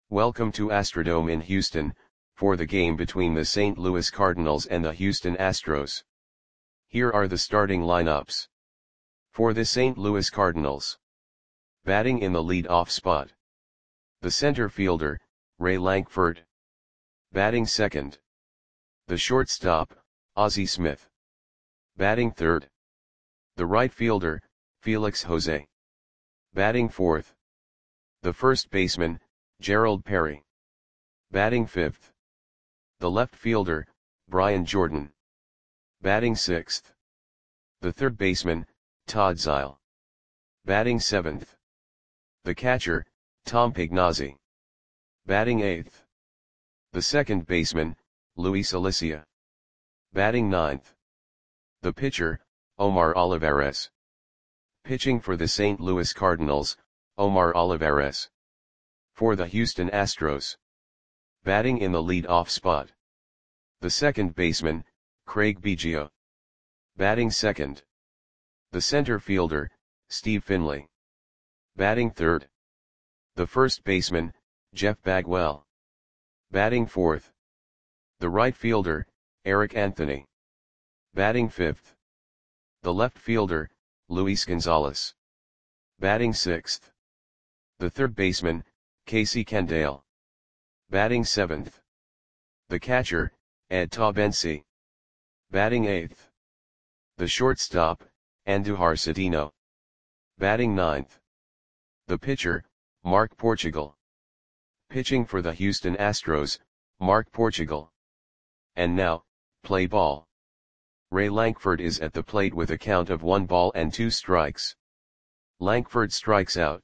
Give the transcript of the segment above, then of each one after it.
Welcome to Astrodome in Houston, for the game between the St. Louis Cardinals and the Houston Astros. Here are the starting lineups. For the St. Louis Cardinals. Batting in the lead-off spot. The center fielder, Ray Lankford. Batting second. The shortstop, Ozzie Smith. Batting third. The right fielder, Felix Jose. Batting fourth. The first baseman, Gerald Perry. Batting fifth. The left fielder, Brian Jordan. Batting sixth. The third baseman, Todd Zeile. Batting seventh. The catcher, Tom Pagnozzi. Batting eighth. The second baseman, Luis Alicia. Batting ninth. The pitcher, Omar Olivares. Pitching for the St. Louis Cardinals, Omar Olivares. For the Houston Astros. Batting in the lead-off spot. The second baseman, Craig Biggio. Batting second. The center fielder, Steve Finley. Batting third. The first baseman, Jeff Bagwell. Batting fourth. The right fielder, Eric Anthony. Batting fifth. The left fielder, Luis Gonzalez. Batting sixth. The third baseman, Casey Candaele. Batting seventh. The catcher, Ed Taubensee. Batting eighth. The shortstop, Andujar Cedeno. Batting ninth. The pitcher, Mark Portugal. Pitching for the Houston Astros, Mark Portugal. And now, play ball. Ray Lankford is at the plate with a count of 1 ball and 2 strikes. Lankford strikes out.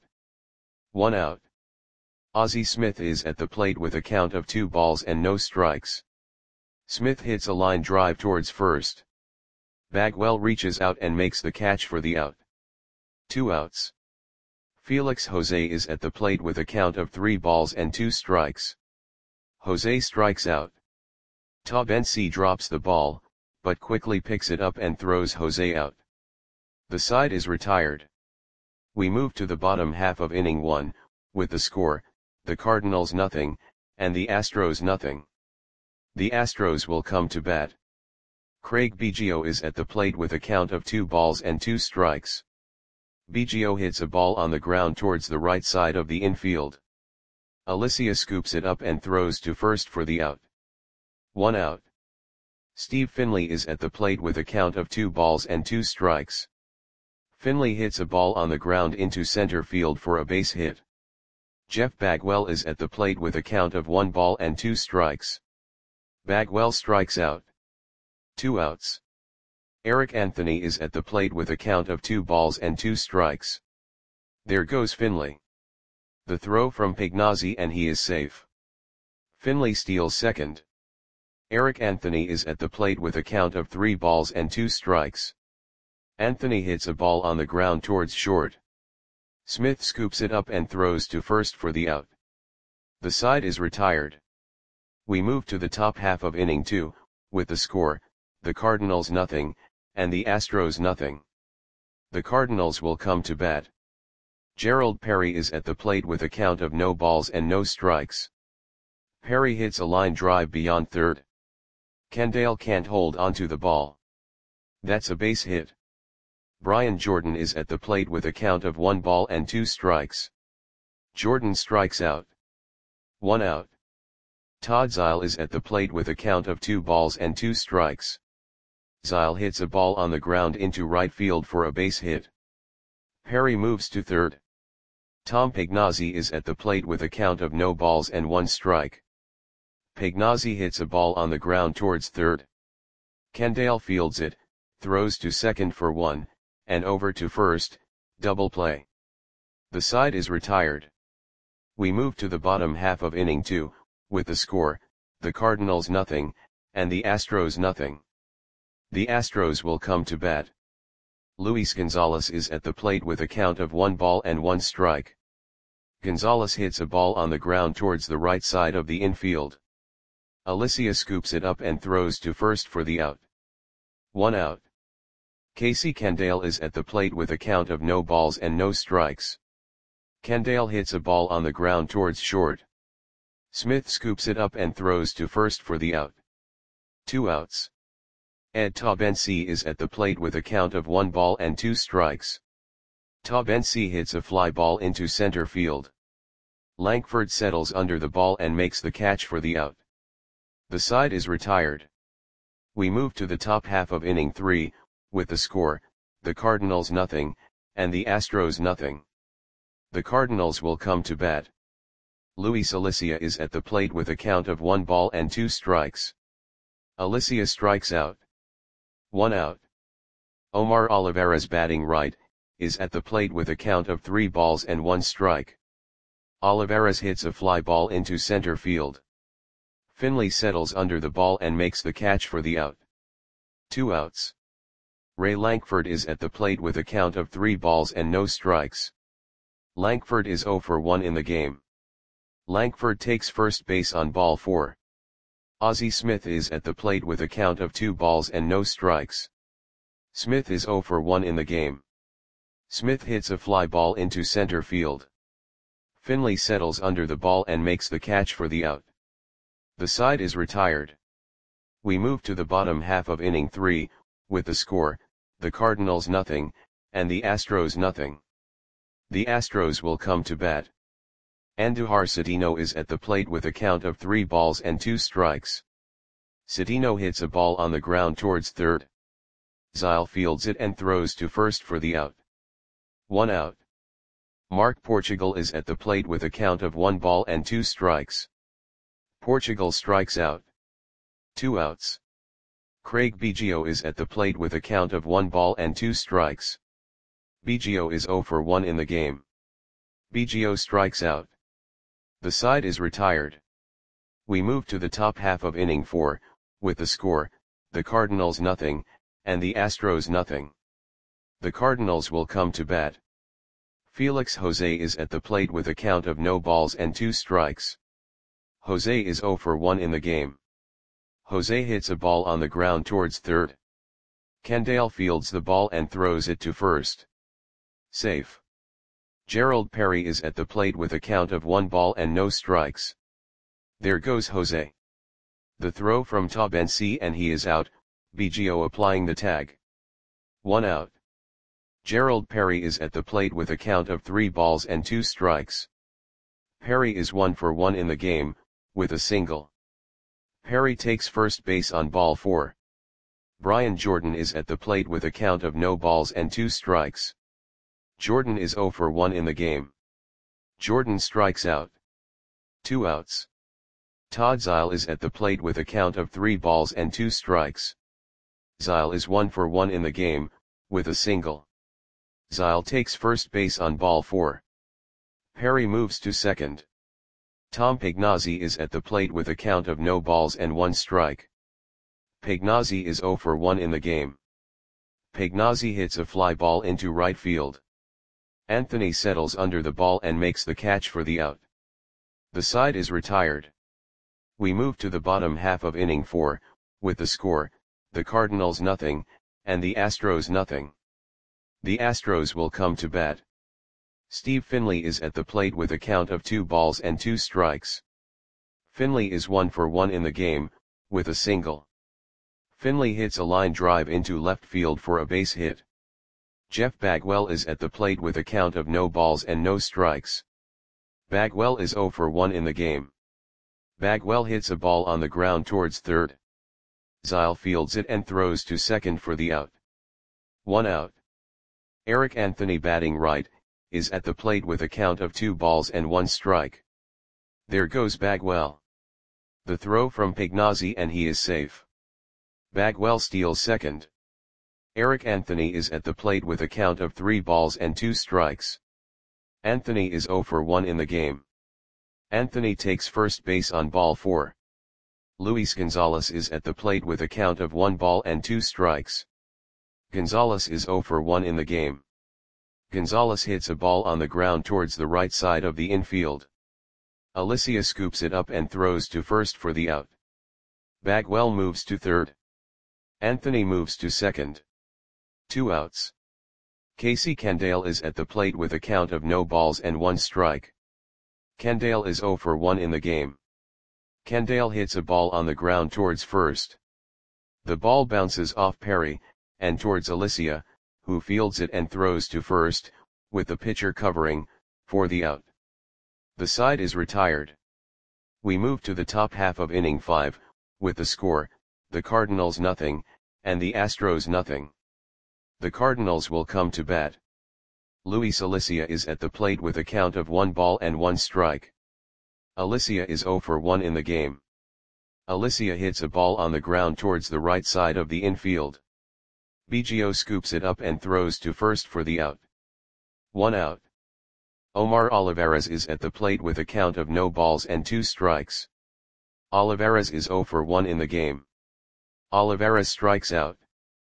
1 out. Ozzie Smith is at the plate with a count of 2 balls and no strikes. Smith hits a line drive towards first. Bagwell reaches out and makes the catch for the out. 2 outs. Felix Jose is at the plate with a count of 3 balls and 2 strikes. Jose strikes out. Taubensee drops the ball, but quickly picks it up and throws Jose out. The side is retired. We move to the bottom half of inning 1, with the score, the Cardinals nothing, and the Astros nothing. The Astros will come to bat. Craig Biggio is at the plate with a count of 2 balls and 2 strikes. Biggio hits a ball on the ground towards the right side of the infield. Alicia scoops it up and throws to first for the out. 1 out. Steve Finley is at the plate with a count of 2 balls and 2 strikes. Finley hits a ball on the ground into center field for a base hit. Jeff Bagwell is at the plate with a count of 1 ball and 2 strikes. Bagwell strikes out. 2 outs. Eric Anthony is at the plate with a count of 2 balls and 2 strikes. There goes Finley. The throw from Pagnozzi and he is safe. Finley steals second. Eric Anthony is at the plate with a count of 3 balls and 2 strikes. Anthony hits a ball on the ground towards short. Smith scoops it up and throws to first for the out. The side is retired. We move to the top half of inning 2, with the score, the Cardinals nothing, and the Astros nothing. The Cardinals will come to bat. Gerald Perry is at the plate with a count of no balls and no strikes. Perry hits a line drive beyond third. Candaele can't hold onto the ball. That's a base hit. Brian Jordan is at the plate with a count of 1 ball and 2 strikes. Jordan strikes out. 1 out. Todd Zeile is at the plate with a count of 2 balls and 2 strikes. Zeile hits a ball on the ground into right field for a base hit. Perry moves to third. Tom Pagnozzi is at the plate with a count of no balls and 1 strike. Pagnozzi hits a ball on the ground towards third. Candaele fields it, throws to second for 1, and over to first, double play. The side is retired. We move to the bottom half of inning 2, with the score, the Cardinals nothing, and the Astros nothing. The Astros will come to bat. Luis Gonzalez is at the plate with a count of 1 ball and 1 strike. Gonzalez hits a ball on the ground towards the right side of the infield. Alicia scoops it up and throws to first for the out. 1 out. Casey Candaele is at the plate with a count of no balls and no strikes. Candaele hits a ball on the ground towards short. Smith scoops it up and throws to first for the out. 2 outs. Ed Taubensee is at the plate with a count of 1 ball and 2 strikes. Taubensee hits a fly ball into center field. Lankford settles under the ball and makes the catch for the out. The side is retired. We move to the top half of inning 3, with the score, the Cardinals nothing, and the Astros nothing. The Cardinals will come to bat. Luis Alicia is at the plate with a count of 1 ball and 2 strikes. Alicia strikes out. 1 out. Omar Olivares, batting right, is at the plate with a count of 3 balls and 1 strike. Olivares hits a fly ball into center field. Finley settles under the ball and makes the catch for the out. 2 outs. Ray Lankford is at the plate with a count of 3 balls and no strikes. Lankford is 0 for 1 in the game. Lankford takes first base on ball 4. Ozzie Smith is at the plate with a count of 2 balls and no strikes. Smith is 0 for 1 in the game. Smith hits a fly ball into center field. Finley settles under the ball and makes the catch for the out. The side is retired. We move to the bottom half of inning 3, with the score, the Cardinals nothing, and the Astros nothing. The Astros will come to bat. Andujar Cedeno is at the plate with a count of 3 balls and 2 strikes. Cedeno hits a ball on the ground towards third. Zile fields it and throws to first for the out. 1 out. Mark Portugal is at the plate with a count of 1 ball and 2 strikes. Portugal strikes out. 2 outs. Craig Biggio is at the plate with a count of 1 ball and 2 strikes. Biggio is 0 for 1 in the game. Biggio strikes out. The side is retired. We move to the top half of inning 4, with the score, the Cardinals nothing, and the Astros nothing. The Cardinals will come to bat. Felix Jose is at the plate with a count of no balls and 2 strikes. Jose is 0 for 1 in the game. Jose hits a ball on the ground towards third. Kendall fields the ball and throws it to first. Safe. Gerald Perry is at the plate with a count of 1 ball and no strikes. There goes Jose. The throw from Taubensee and he is out, Biggio applying the tag. 1 out. Gerald Perry is at the plate with a count of 3 balls and 2 strikes. Perry is 1 for 1 in the game, with a single. Perry takes first base on ball 4. Brian Jordan is at the plate with a count of no balls and 2 strikes. Jordan is 0 for 1 in the game. Jordan strikes out. 2 outs. Todd Zile is at the plate with a count of 3 balls and 2 strikes. Zile is 1 for 1 in the game, with a single. Zile takes first base on ball 4. Perry moves to second. Tom Pagnozzi is at the plate with a count of no balls and 1 strike. Pagnozzi is 0 for 1 in the game. Pagnozzi hits a fly ball into right field. Anthony settles under the ball and makes the catch for the out. The side is retired. We move to the bottom half of inning 4, with the score, the Cardinals nothing, and the Astros nothing. The Astros will come to bat. Steve Finley is at the plate with a count of 2 balls and 2 strikes. Finley is 1 for 1 in the game, with a single. Finley hits a line drive into left field for a base hit. Jeff Bagwell is at the plate with a count of no balls and no strikes. Bagwell is 0 for 1 in the game. Bagwell hits a ball on the ground towards third. Zile fields it and throws to second for the out. 1 out. Eric Anthony, batting right, is at the plate with a count of 2 balls and 1 strike. There goes Bagwell. The throw from Pagnozzi and he is safe. Bagwell steals second. Eric Anthony is at the plate with a count of 3 balls and 2 strikes. Anthony is 0 for 1 in the game. Anthony takes first base on ball 4. Luis Gonzalez is at the plate with a count of 1 ball and 2 strikes. Gonzalez is 0 for 1 in the game. Gonzalez hits a ball on the ground towards the right side of the infield. Alicia scoops it up and throws to first for the out. Bagwell moves to third. Anthony moves to second. 2 outs. Casey Kendall is at the plate with a count of no balls and 1 strike. Kendall is 0 for 1 in the game. Kendall hits a ball on the ground towards first. The ball bounces off Perry, and towards Alicia, who fields it and throws to first, with the pitcher covering, for the out. The side is retired. We move to the top half of inning 5, with the score, the Cardinals nothing, and the Astros nothing. The Cardinals will come to bat. Luis Alicia is at the plate with a count of 1 ball and 1 strike. Alicia is 0 for 1 in the game. Alicia hits a ball on the ground towards the right side of the infield. Biggio scoops it up and throws to first for the out. 1 out. Omar Olivares is at the plate with a count of no balls and 2 strikes. Olivares is 0 for 1 in the game. Olivares strikes out.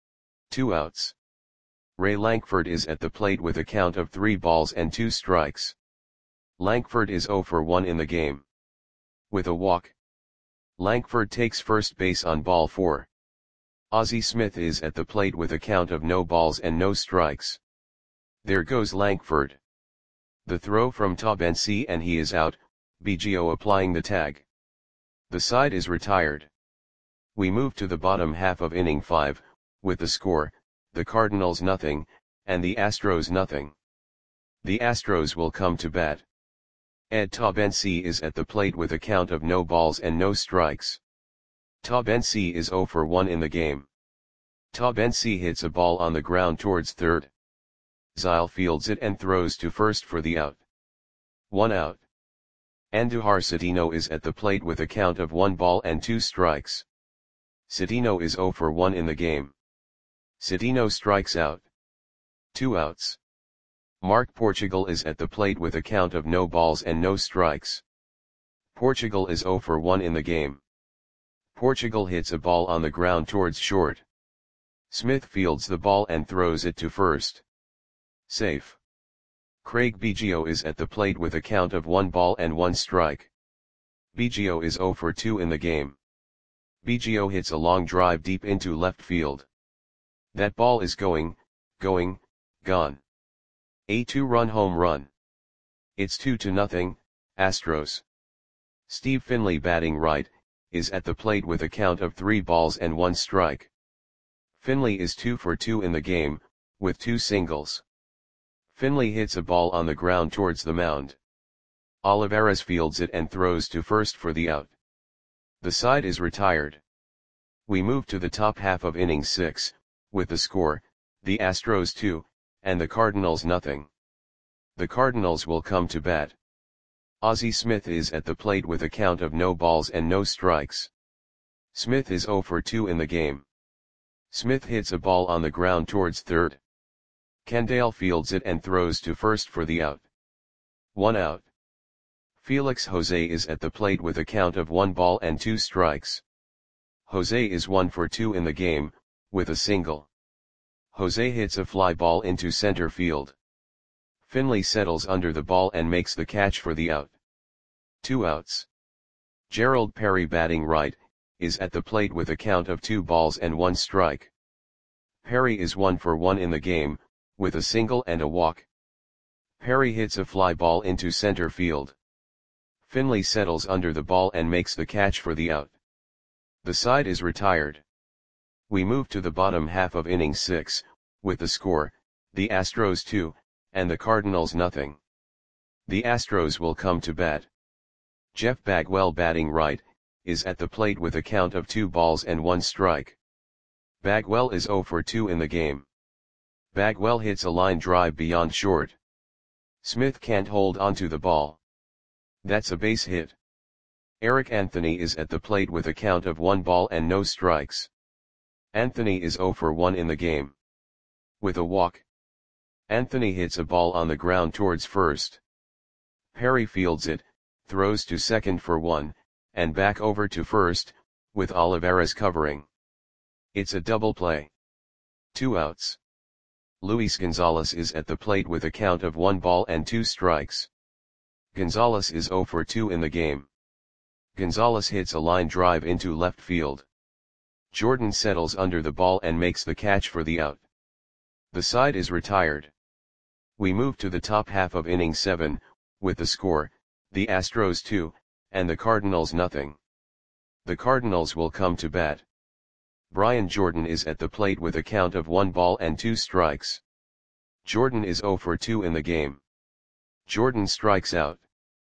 2 outs. Ray Lankford is at the plate with a count of 3 balls and 2 strikes. Lankford is 0 for 1 in the game. With a walk. Lankford takes first base on ball 4. Ozzie Smith is at the plate with a count of no balls and no strikes. There goes Lankford. The throw from Taubensee and he is out, Biggio applying the tag. The side is retired. We move to the bottom half of inning 5, with the score, the Cardinals nothing, and the Astros nothing. The Astros will come to bat. Ed Taubensee is at the plate with a count of no balls and no strikes. Taubensee is 0 for 1 in the game. Taubensee hits a ball on the ground towards third. Zyle fields it and throws to first for the out. 1 out. Andujar Cedeno is at the plate with a count of 1 ball and 2 strikes. Cedeno is 0 for 1 in the game. Cedeno strikes out. 2 outs. Mark Portugal is at the plate with a count of no balls and no strikes. Portugal is 0 for 1 in the game. Portugal hits a ball on the ground towards short. Smith fields the ball and throws it to first. Safe. Craig Biggio is at the plate with a count of 1 ball and 1 strike. Biggio is 0 for 2 in the game. Biggio hits a long drive deep into left field. That ball is gone. A 2-run home run. It's 2-0, Astros. Steve Finley batting right, is at the plate with a count of 3 balls and 1 strike. Finley is 2 for 2 in the game, with 2 singles. Finley hits a ball on the ground towards the mound. Olivares fields it and throws to first for the out. The side is retired. We move to the top half of inning 6, with the score, the Astros 2, and the Cardinals nothing. The Cardinals will come to bat. Ozzie Smith is at the plate with a count of no balls and no strikes. Smith is 0 for 2 in the game. Smith hits a ball on the ground towards third. Kendall fields it and throws to first for the out. 1 out. Felix Jose is at the plate with a count of 1 ball and 2 strikes. Jose is 1 for 2 in the game, with a single. Jose hits a fly ball into center field. Finley settles under the ball and makes the catch for the out. 2 outs. Gerald Perry batting right, is at the plate with a count of 2 balls and 1 strike. Perry is 1 for 1 in the game, with a single and a walk. Perry hits a fly ball into center field. Finley settles under the ball and makes the catch for the out. The side is retired. We move to the bottom half of inning 6, with the score, the Astros 2, and the Cardinals nothing. The Astros will come to bat. Jeff Bagwell batting right, is at the plate with a count of 2 balls and 1 strike. Bagwell is 0 for 2 in the game. Bagwell hits a line drive beyond short. Smith can't hold onto the ball. That's a base hit. Eric Anthony is at the plate with a count of 1 ball and no strikes. Anthony is 0 for 1 in the game. With a walk. Anthony hits a ball on the ground towards first. Perry fields it, throws to second for 1, and back over to first, with Olivares covering. It's a double play. 2 outs. Luis Gonzalez is at the plate with a count of 1 ball and 2 strikes. Gonzalez is 0 for 2 in the game. Gonzalez hits a line drive into left field. Jordan settles under the ball and makes the catch for the out. The side is retired. We move to the top half of inning 7, with the score, the Astros 2, and the Cardinals nothing. The Cardinals will come to bat. Brian Jordan is at the plate with a count of 1 ball and 2 strikes. Jordan is 0 for 2 in the game. Jordan strikes out.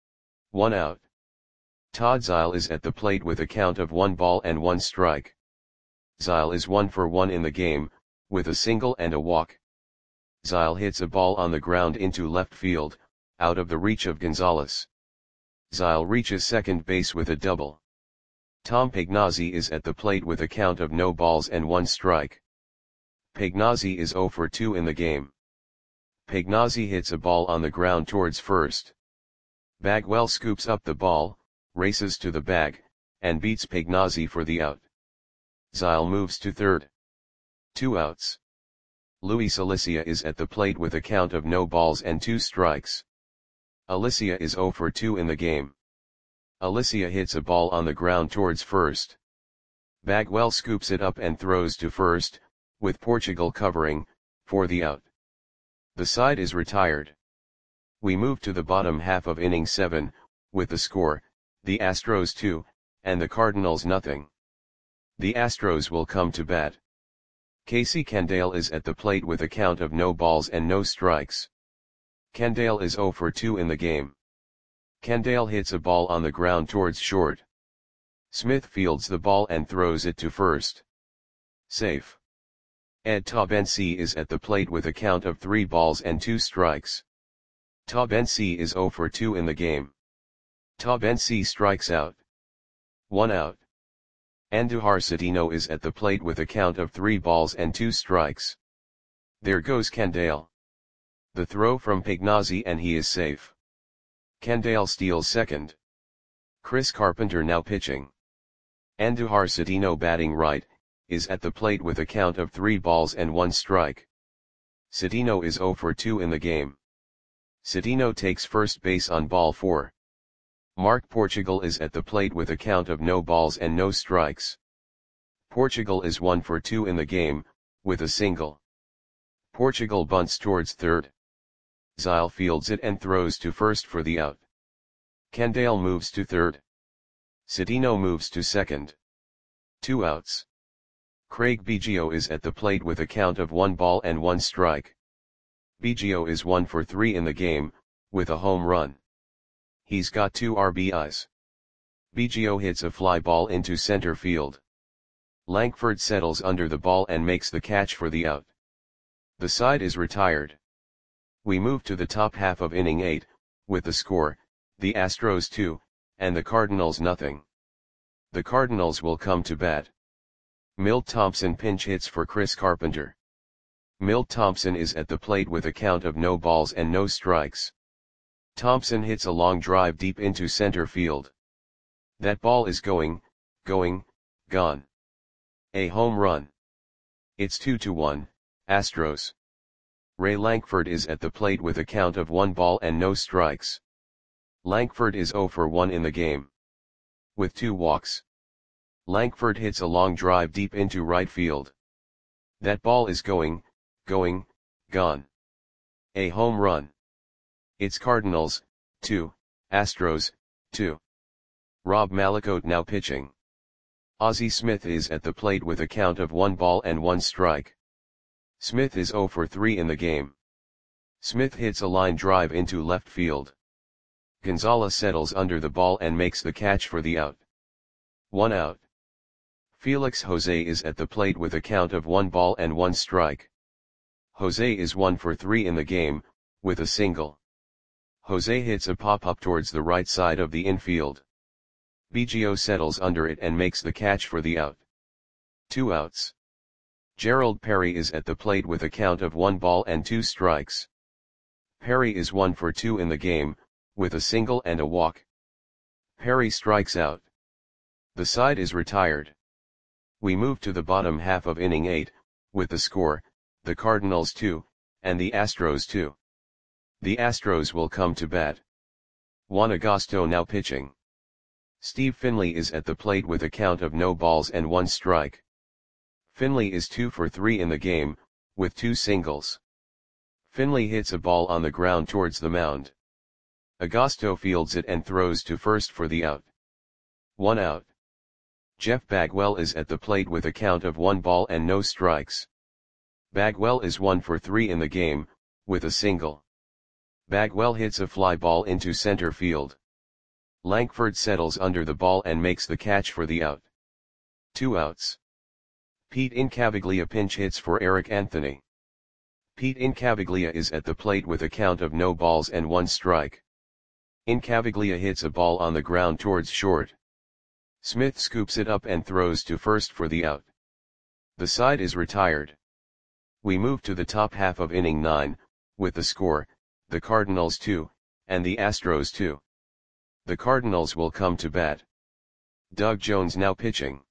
1 out. Todd Zeile is at the plate with a count of 1 ball and 1 strike. Zeile is 1 for 1 in the game, with a single and a walk. Zeile hits a ball on the ground into left field, out of the reach of Gonzalez. Zeile reaches second base with a double. Tom Pagnozzi is at the plate with a count of no balls and 1 strike. Pagnozzi is 0 for 2 in the game. Pagnozzi hits a ball on the ground towards first. Bagwell scoops up the ball, races to the bag, and beats Pagnozzi for the out. Zeile moves to third. 2 outs. Luis Alicia is at the plate with a count of no balls and 2 strikes. Alicia is 0 for 2 in the game. Alicia hits a ball on the ground towards first. Bagwell scoops it up and throws to first, with Portugal covering, for the out. The side is retired. We move to the bottom half of inning 7, with the score, the Astros 2, and the Cardinals nothing. The Astros will come to bat. Casey Candale is at the plate with a count of no balls and no strikes. Candale is 0 for 2 in the game. Candale hits a ball on the ground towards short. Smith fields the ball and throws it to first. Safe. Ed Taubensee is at the plate with a count of 3 balls and 2 strikes. Taubensee is 0 for 2 in the game. Taubensee strikes out. 1 out. Andujar Cedeno is at the plate with a count of 3 balls and 2 strikes. There goes Candale. The throw from Pagnozzi and he is safe. Candale steals second. Chris Carpenter now pitching. Andujar Cedeno batting right, is at the plate with a count of 3 balls and 1 strike. Cedeno is 0 for 2 in the game. Cedeno takes first base on ball 4. Mark Portugal is at the plate with a count of no balls and no strikes. Portugal is 1 for 2 in the game, with a single. Portugal bunts towards third. Zeile fields it and throws to first for the out. Candale moves to third. Cedeno moves to second. 2 outs. Craig Biggio is at the plate with a count of 1 ball and 1 strike. Biggio is 1 for 3 in the game, with a home run. He's got 2 RBIs. Biggio hits a fly ball into center field. Langford settles under the ball and makes the catch for the out. The side is retired. We move to the top half of inning 8, with the score, the Astros 2, and the Cardinals nothing. The Cardinals will come to bat. Milt Thompson pinch hits for Chris Carpenter. Milt Thompson is at the plate with a count of no balls and no strikes. Thompson hits a long drive deep into center field. That ball is going, gone. A home run. It's 2-1, Astros. Ray Lankford is at the plate with a count of 1 ball and no strikes. Lankford is 0 for 1 in the game. With 2 walks. Lankford hits a long drive deep into right field. That ball is going, gone. A home run. It's Cardinals, 2, Astros, 2. Rob Malakote now pitching. Ozzie Smith is at the plate with a count of 1 ball and 1 strike. Smith is 0 for 3 in the game. Smith hits a line drive into left field. Gonzalez settles under the ball and makes the catch for the out. 1 out. Felix Jose is at the plate with a count of 1 ball and 1 strike. Jose is 1 for 3 in the game, with a single. Jose hits a pop-up towards the right side of the infield. Biggio settles under it and makes the catch for the out. 2 outs. Gerald Perry is at the plate with a count of 1 ball and 2 strikes. Perry is 1 for 2 in the game, with a single and a walk. Perry strikes out. The side is retired. We move to the bottom half of inning 8, with the score, the Cardinals 2, and the Astros 2. The Astros will come to bat. Juan Agosto now pitching. Steve Finley is at the plate with a count of no balls and 1 strike. Finley is 2 for 3 in the game, with 2 singles. Finley hits a ball on the ground towards the mound. Agosto fields it and throws to first for the out. 1 out. Jeff Bagwell is at the plate with a count of 1 ball and no strikes. Bagwell is 1 for 3 in the game, with a single. Bagwell hits a fly ball into center field. Lankford settles under the ball and makes the catch for the out. 2 outs. Pete Incaviglia pinch hits for Eric Anthony. Pete Incaviglia is at the plate with a count of no balls and 1 strike. Incaviglia hits a ball on the ground towards short. Smith scoops it up and throws to first for the out. The side is retired. We move to the top half of inning 9, with the score, the Cardinals 2, and the Astros 2. The Cardinals will come to bat. Doug Jones now pitching.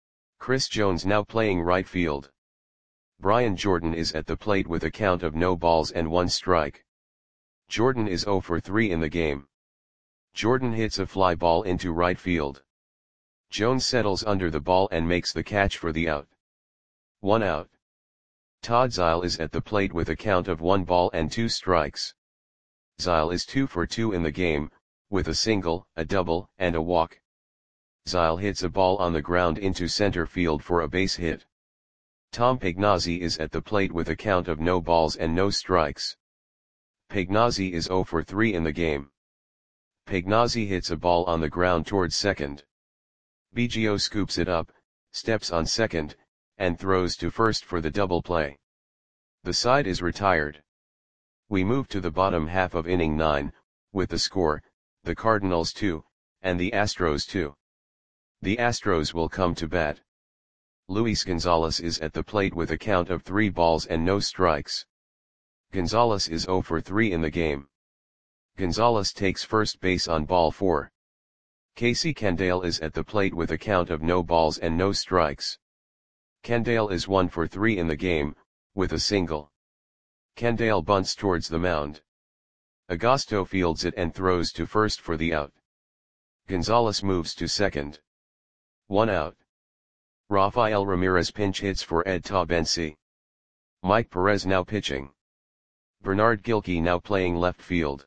Chris Jones now playing right field. Brian Jordan is at the plate with a count of no balls and 1 strike. Jordan is 0 for 3 in the game. Jordan hits a fly ball into right field. Jones settles under the ball and makes the catch for the out. 1 out. Todd Zeile is at the plate with a count of 1 ball and 2 strikes. Zeile is 2 for 2 in the game, with a single, a double, and a walk. Zeile hits a ball on the ground into center field for a base hit. Tom Pagnozzi is at the plate with a count of no balls and no strikes. Pagnozzi is 0 for 3 in the game. Pagnozzi hits a ball on the ground towards second. Biggio scoops it up, steps on second, and throws to first for the double play. The side is retired. We move to the bottom half of inning 9, with the score, the Cardinals 2, and the Astros 2. The Astros will come to bat. Luis Gonzalez is at the plate with a count of 3 balls and no strikes. Gonzalez is 0 for 3 in the game. Gonzalez takes first base on ball 4. Casey Candale is at the plate with a count of no balls and no strikes. Candale is 1 for 3 in the game, with a single. Candale bunts towards the mound. Agosto fields it and throws to first for the out. Gonzalez moves to second. 1 out. Rafael Ramirez pinch hits for Ed Taubensee. Mike Perez now pitching. Bernard Gilkey now playing left field.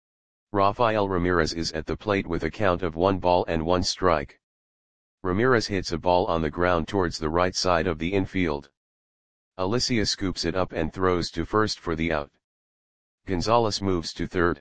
Rafael Ramirez is at the plate with a count of 1 ball and 1 strike. Ramirez hits a ball on the ground towards the right side of the infield. Alicia scoops it up and throws to first for the out. Gonzalez moves to third.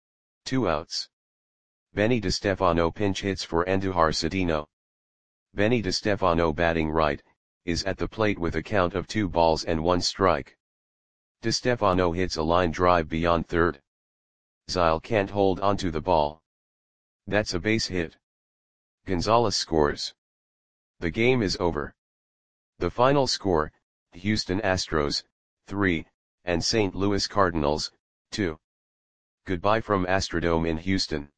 2 outs. Benny DeStefano pinch hits for Andujar Cedeno. Benny DeStefano batting right, is at the plate with a count of 2 balls and 1 strike. DeStefano hits a line drive beyond third. Zeile can't hold onto the ball. That's a base hit. Gonzalez scores. The game is over. The final score, Houston Astros, 3, and St. Louis Cardinals, 2. Goodbye from Astrodome in Houston.